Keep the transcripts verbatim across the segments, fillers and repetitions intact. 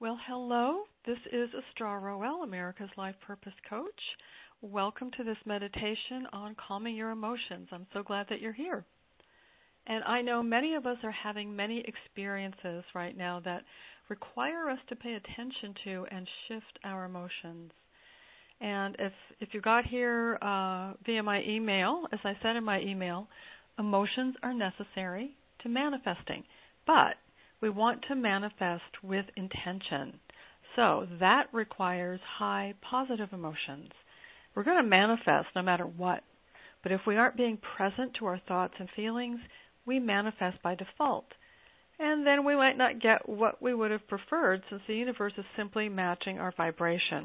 Well, hello. This is Astra Roel, America's Life Purpose Coach. Welcome to this meditation on calming your emotions. I'm so glad that you're here. And I know many of us are having many experiences right now that require us to pay attention to and shift our emotions. And if if you got here uh, via my email, as I said in my email, emotions are necessary to manifesting. But we want to manifest with intention. So that requires high positive emotions. We're going to manifest no matter what. But if we aren't being present to our thoughts and feelings, we manifest by default. And then we might not get what we would have preferred, since the universe is simply matching our vibration.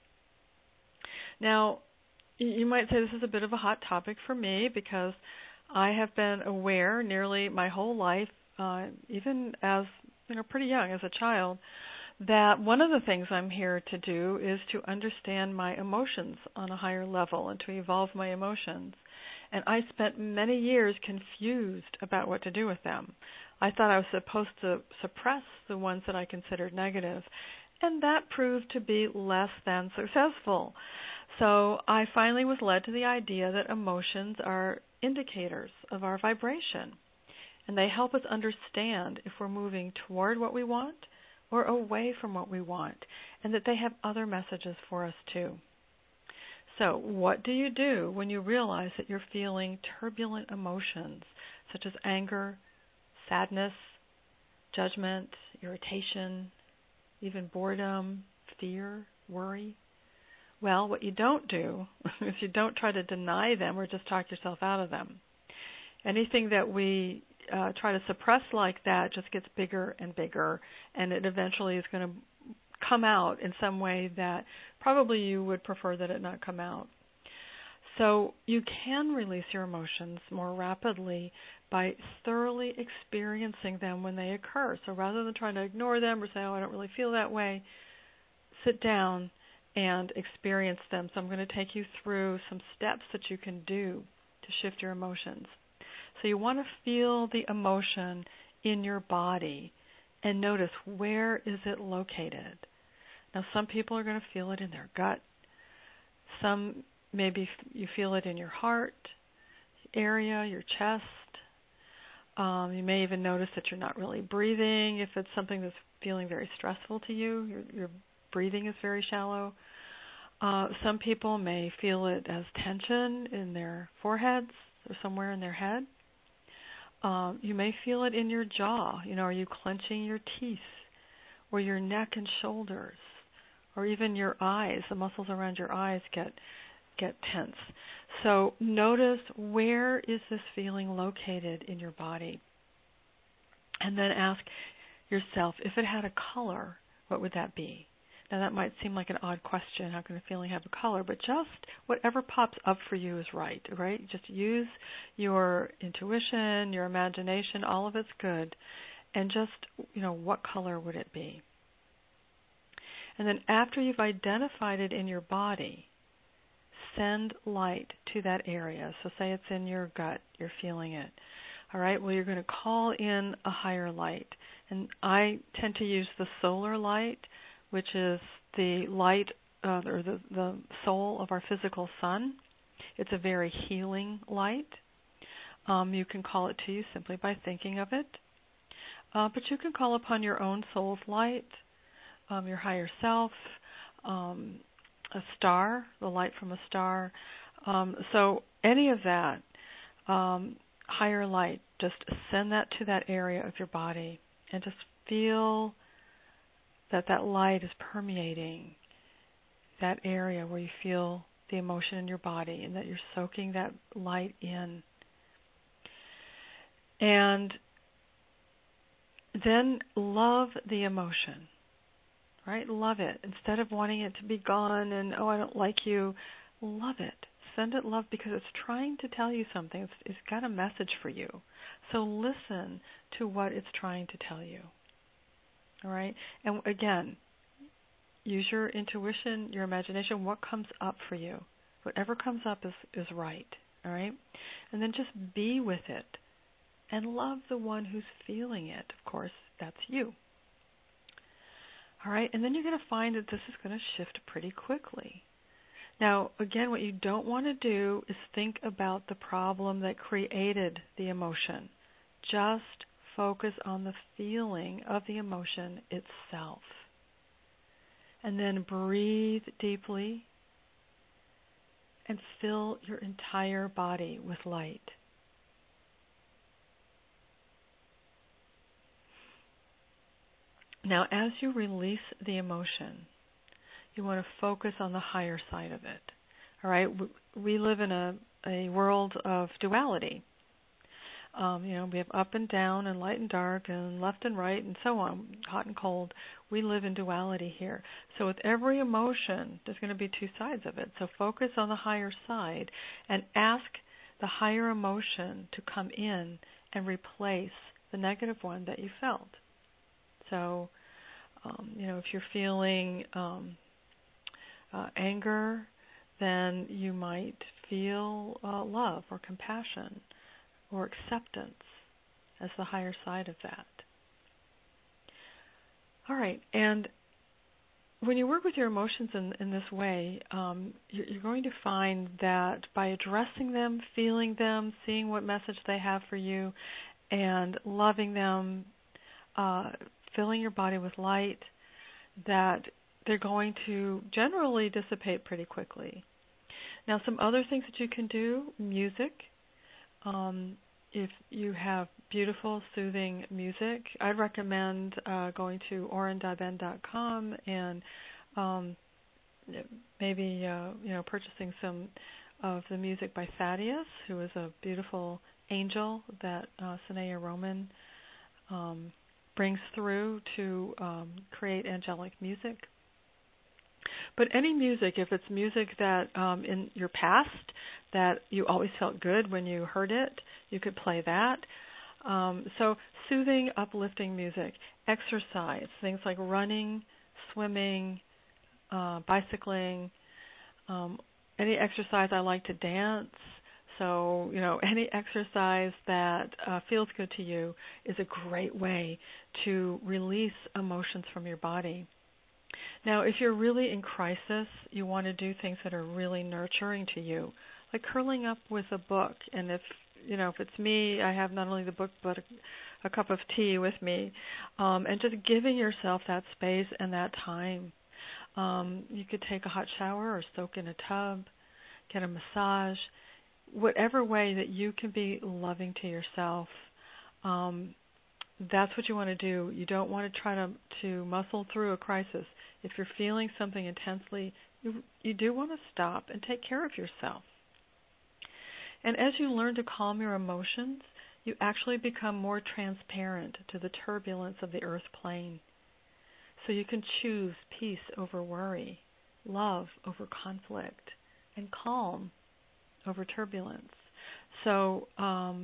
Now, you might say this is a bit of a hot topic for me because I have been aware nearly my whole life, uh, even as you know, pretty young, as a child, that one of the things I'm here to do is to understand my emotions on a higher level and to evolve my emotions. And I spent many years confused about what to do with them. I thought I was supposed to suppress the ones that I considered negative, and that proved to be less than successful. So I finally was led to the idea that emotions are indicators of our vibration, and they help us understand if we're moving toward what we want or away from what we want, and that they have other messages for us too. So what do you do when you realize that you're feeling turbulent emotions such as anger, sadness, judgment, irritation, even boredom, fear, worry? Well, what you don't do is you don't try to deny them or just talk yourself out of them. Anything that we uh, try to suppress like that just gets bigger and bigger, and it eventually is going to come out in some way that probably you would prefer that it not come out. So you can release your emotions more rapidly by thoroughly experiencing them when they occur. So rather than trying to ignore them or say, oh, I don't really feel that way, sit down and experience them. So I'm going to take you through some steps that you can do to shift your emotions. So you want to feel the emotion in your body and notice, where is it located? Now, some people are going to feel it in their gut. Some, maybe you feel it in your heart area, your chest. Um, you may even notice that you're not really breathing. If it's something that's feeling very stressful to you, your, your breathing is very shallow. Uh, some people may feel it as tension in their foreheads or somewhere in their head. Um, you may feel it in your jaw. You know, are you clenching your teeth, or your neck and shoulders, or even your eyes? The muscles around your eyes get get tense. So notice, where is this feeling located in your body? And then ask yourself, if it had a color, what would that be? Now, that might seem like an odd question. How can a feeling have a color? But just whatever pops up for you is right, right? Just use your intuition, your imagination, all of it's good. And just, you know, what color would it be? And then after you've identified it in your body, send light to that area. So say it's in your gut, you're feeling it. All right, well, you're going to call in a higher light. And I tend to use the solar light, which is the light uh, or the, the soul of our physical sun. It's a very healing light. Um, you can call it to you simply by thinking of it. Uh, but you can call upon your own soul's light, um, your higher self, um, a star, the light from a star. Um, so any of that, um, higher light, just send that to that area of your body and just feel that that light is permeating that area where you feel the emotion in your body, and that you're soaking that light in. And then love the emotion, right? Love it. Instead of wanting it to be gone and, oh, I don't like you, love it. Send it love, because it's trying to tell you something. It's, it's got a message for you. So listen to what it's trying to tell you. All right? And again, use your intuition, your imagination, what comes up for you. Whatever comes up is, is right. All right? And then just be with it and love the one who's feeling it. Of course, that's you. All right, and then you're going to find that this is going to shift pretty quickly. Now, again, what you don't want to do is think about the problem that created the emotion. Just focus on the feeling of the emotion itself. And then breathe deeply and fill your entire body with light. Now, as you release the emotion, you want to focus on the higher side of it. All right, we live in a, a world of duality. Um, you know, we have up and down and light and dark and left and right and so on, hot and cold. We live in duality here. So with every emotion, there's going to be two sides of it. So focus on the higher side and ask the higher emotion to come in and replace the negative one that you felt. So, um, you know, if you're feeling um, uh, anger, then you might feel uh, love or compassion or acceptance as the higher side of that. All right, and when you work with your emotions in, in this way, um, you're, you're going to find that by addressing them, feeling them, seeing what message they have for you, and loving them, uh, filling your body with light, that they're going to generally dissipate pretty quickly. Now, some other things that you can do, music. Um, if you have beautiful, soothing music, I'd recommend uh, going to oren daben dot com and um, maybe uh, you know purchasing some of the music by Thaddeus, who is a beautiful angel that uh, Sanaya Roman um, brings through to um, create angelic music. But any music, if it's music that um, in your past that you always felt good when you heard it, you could play that. Um, so soothing, uplifting music, exercise, things like running, swimming, uh, bicycling, um, any exercise. I like to dance. So, you know, any exercise that uh, feels good to you is a great way to release emotions from your body. Now, if you're really in crisis, you want to do things that are really nurturing to you, like curling up with a book. And if, you know, if it's me, I have not only the book but a, a cup of tea with me, um, and just giving yourself that space and that time. Um, you could take a hot shower or soak in a tub, get a massage, whatever way that you can be loving to yourself. Um, that's what you want to do. You don't want to try to, to muscle through a crisis. If you're feeling something intensely, you, you do want to stop and take care of yourself. And as you learn to calm your emotions, you actually become more transparent to the turbulence of the earth plane. So you can choose peace over worry, love over conflict, and calm over turbulence. So um,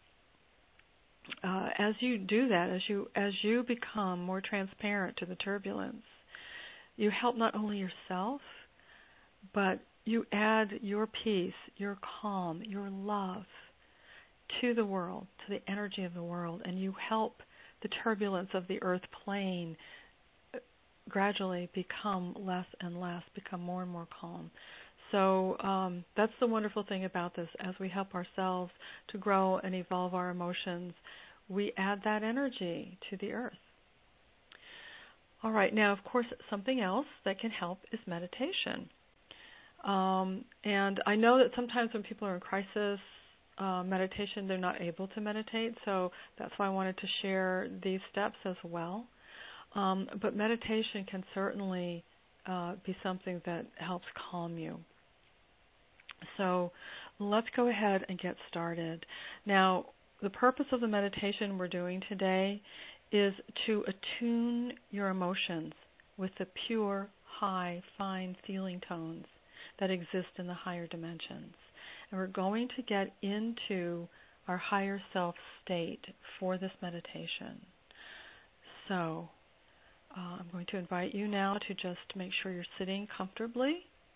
uh, as you do that, as you as you become more transparent to the turbulence, you help not only yourself, but you add your peace, your calm, your love to the world, to the energy of the world, and you help the turbulence of the earth plane gradually become less and less, become more and more calm. So um, that's the wonderful thing about this. As we help ourselves to grow and evolve our emotions, we add that energy to the earth. All right, now, of course, something else that can help is meditation. Um, and I know that sometimes when people are in crisis, uh, meditation, they're not able to meditate, so that's why I wanted to share these steps as well. Um, but meditation can certainly uh, be something that helps calm you. So let's go ahead and get started. Now, the purpose of the meditation we're doing today is to attune your emotions with the pure, high, fine feeling tones that exist in the higher dimensions. And we're going to get into our higher self state for this meditation. So uh, I'm going to invite you now to just make sure you're sitting comfortably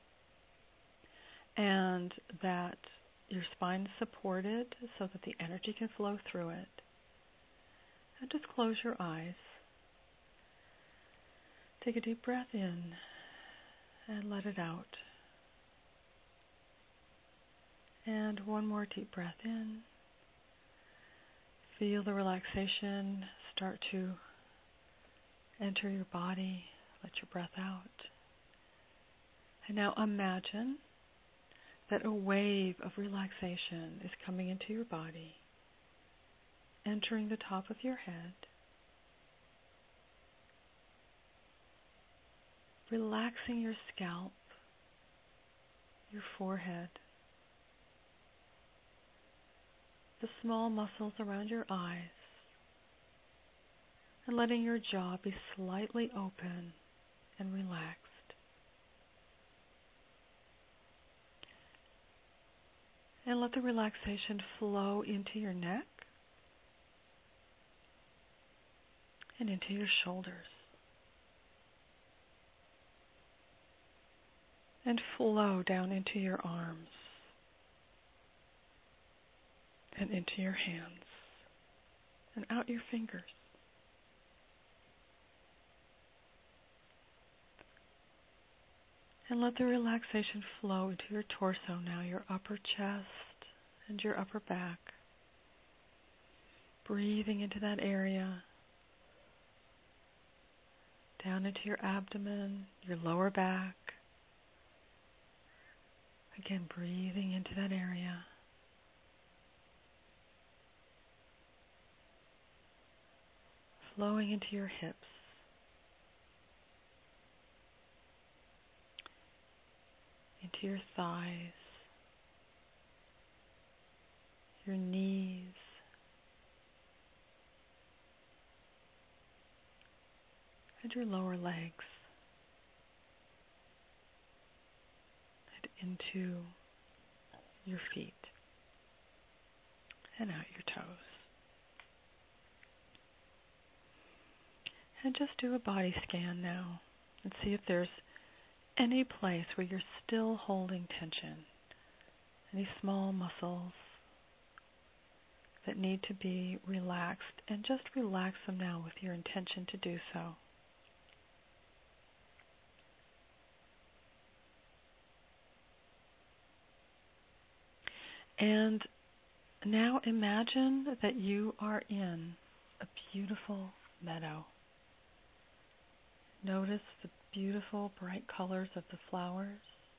and that your spine is supported so that the energy can flow through it. And just close your eyes. Take a deep breath in and let it out. And one more deep breath in. Feel the relaxation start to enter your body. Let your breath out. And now imagine that a wave of relaxation is coming into your body, entering the top of your head, relaxing your scalp, your forehead, the small muscles around your eyes, and letting your jaw be slightly open and relaxed. And let the relaxation flow into your neck and into your shoulders. And flow down into your arms and into your hands and out your fingers. And let the relaxation flow into your torso now, your upper chest and your upper back. Breathing into that area, down into your abdomen, your lower back. Again, breathing into that area. Flowing into your hips. Into your thighs, your knees, and your lower legs, and into your feet, and out your toes. And just do a body scan now and see if there's any place where you're still holding tension, any small muscles that need to be relaxed, and just relax them now with your intention to do so. And now imagine that you are in a beautiful meadow. Notice the beautiful bright colors of the flowers.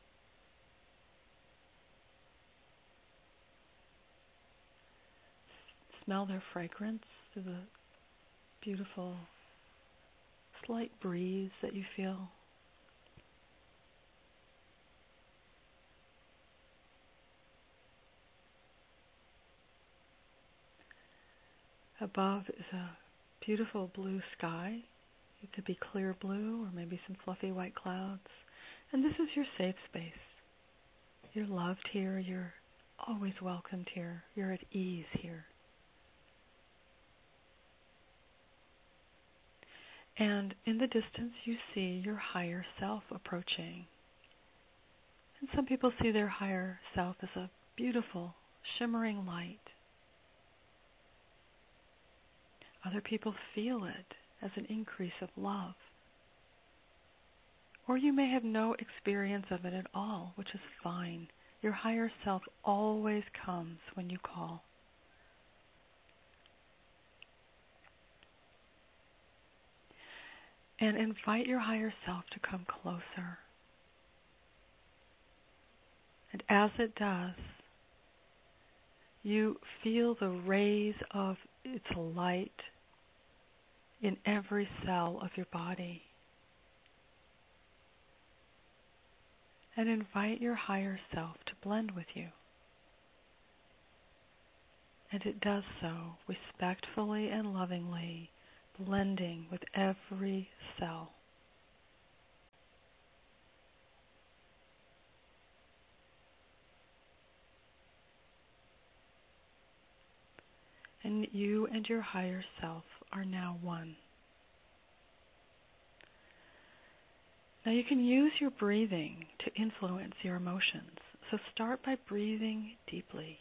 Smell their fragrance through the beautiful slight breeze that you feel. Above is a beautiful blue sky. It could be clear blue or maybe some fluffy white clouds. And this is your safe space. You're loved here. You're always welcomed here. You're at ease here. And in the distance you see your higher self approaching. And some people see their higher self as a beautiful, shimmering light. Other people feel it as an increase of love. Or you may have no experience of it at all, which is fine. Your higher self always comes when you call. And invite your higher self to come closer. And as it does, you feel the rays of its light in every cell of your body. And invite your higher self to blend with you. And it does so respectfully and lovingly, blending with every cell. And you and your higher self are now one. Now you can use your breathing to influence your emotions. So start by breathing deeply.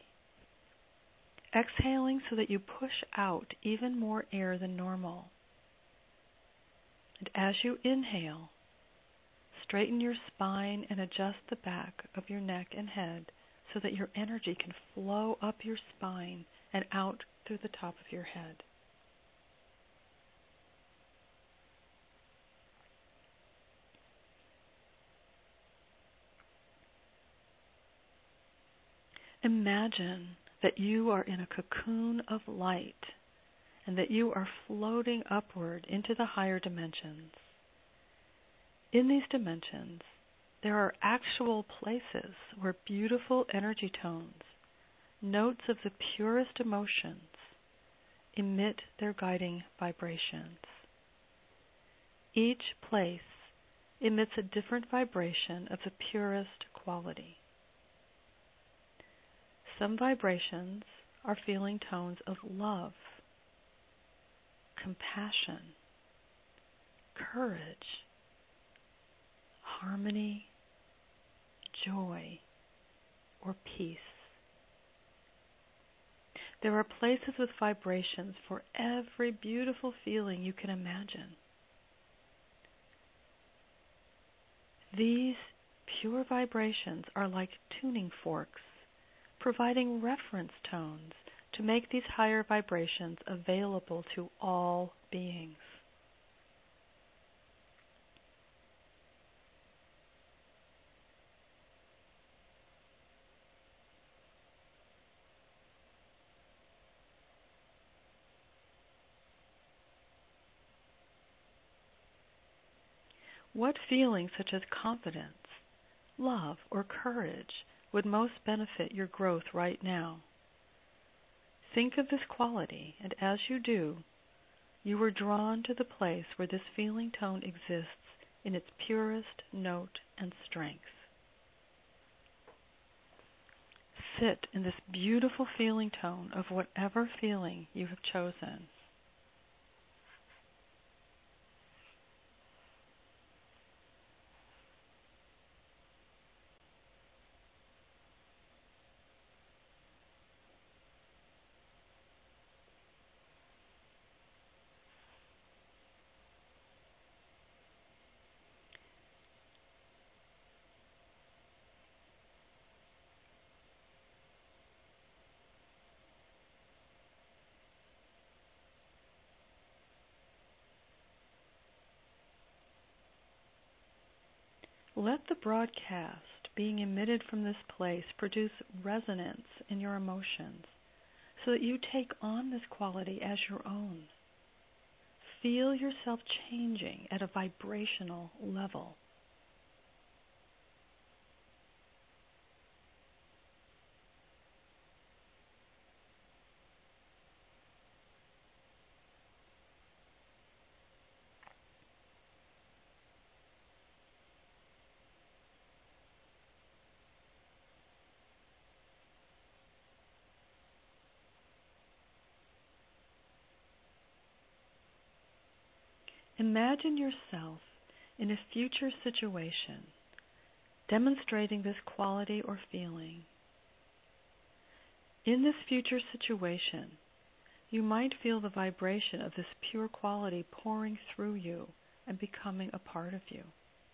Exhaling so that you push out even more air than normal. And as you inhale, straighten your spine and adjust the back of your neck and head so that your energy can flow up your spine and out through the top of your head. Imagine that you are in a cocoon of light and that you are floating upward into the higher dimensions. In these dimensions, there are actual places where beautiful energy tones, notes of the purest emotions, emit their guiding vibrations. Each place emits a different vibration of the purest quality. Some vibrations are feeling tones of love, compassion, courage, harmony, joy, or peace. There are places with vibrations for every beautiful feeling you can imagine. These pure vibrations are like tuning forks, providing reference tones to make these higher vibrations available to all beings. What feelings such as confidence, love, or courage would most benefit your growth right now? Think of this quality, and as you do, you are drawn to the place where this feeling tone exists in its purest note and strength. Sit in this beautiful feeling tone of whatever feeling you have chosen. Let the broadcast being emitted from this place produce resonance in your emotions so that you take on this quality as your own. Feel yourself changing at a vibrational level. Imagine yourself in a future situation demonstrating this quality or feeling. In this future situation, you might feel the vibration of this pure quality pouring through you and becoming a part of you.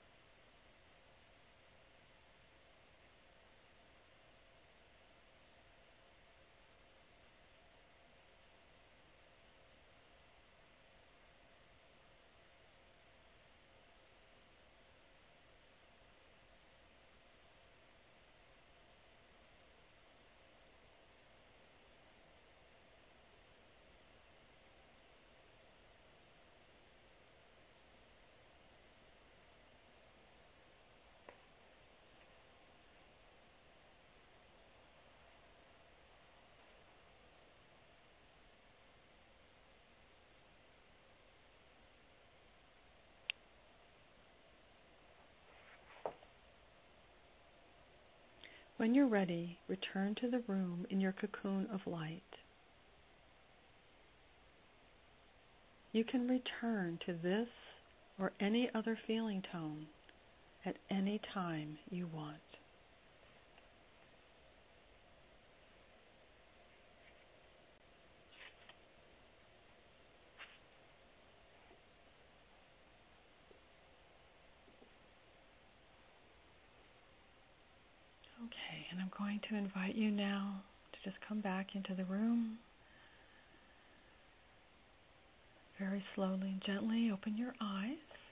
When you're ready, return to the room in your cocoon of light. You can return to this or any other feeling tone at any time you want. and I'm going to invite you now to just come back into the room. Very slowly and gently open your eyes.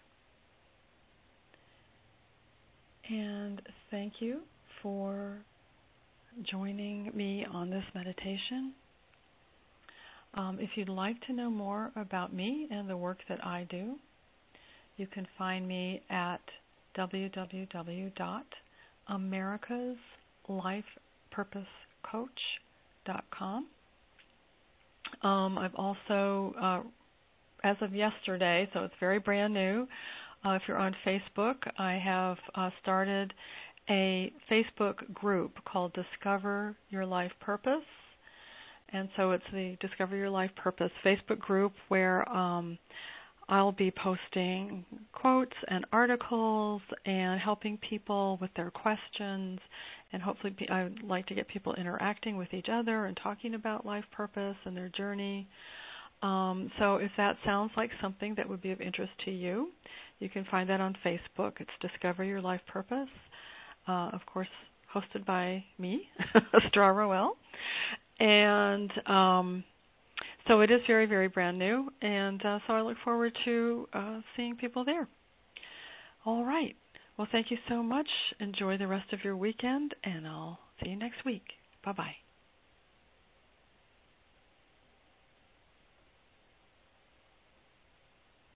And thank you for joining me on this meditation. Um, if you'd like to know more about me and the work that I do, you can find me at w w w dot americas life purpose coach dot com. Um, I've also, uh, as of yesterday, so it's very brand new, uh, if you're on Facebook, I have uh, started a Facebook group called Discover Your Life Purpose. And so it's the Discover Your Life Purpose Facebook group where um, I'll be posting quotes and articles and helping people with their questions. And hopefully I'd like to get people interacting with each other and talking about life purpose and their journey. Um, so if that sounds like something that would be of interest to you, you can find that on Facebook. It's Discover Your Life Purpose. Uh, of course, hosted by me, Stra Roel. And um, so it is very, very brand new. And uh, so I look forward to uh, seeing people there. All right. Well, thank you so much. Enjoy the rest of your weekend, and I'll see you next week. Bye-bye.